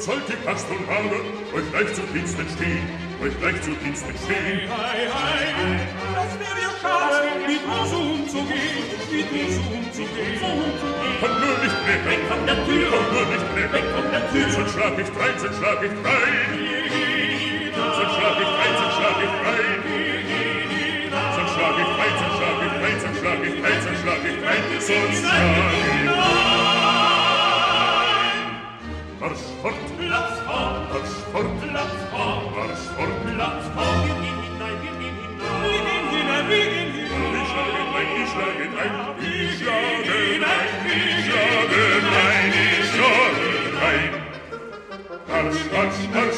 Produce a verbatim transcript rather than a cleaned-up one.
sollt ihr Kastelmaler euch gleich zu Diensten stehen, euch gleich zu Diensten stehen. Hei, hei, hei, das wär ja schade, mit uns umzugehen, mit uns umzugehen. Komm nur nicht mehr, Weg von der Tür, komm nur nicht mehr, weg von der Tür. sonst schlag ich rein, sonst schlag ich rein. Sonst schlag ich rein, sonst schlag ich rein. Sonst schlag ich rein, sonst schlag ich rein, sonst schlag ich rein, sonst schlag ich rein, sonst schlag ich rein. Marsch fort, Platz fort, Marsch fort, Platz fort, Marsch fort. Platz fort. Wir gehen hinein, wir gehen hinein. Wir gehen hinein, wir gehen hinein. Ich schlage rein, ich schlage rein, ich schlage rein, ich schlage rein, ich schlage rein. Marsch, Marsch, Marsch,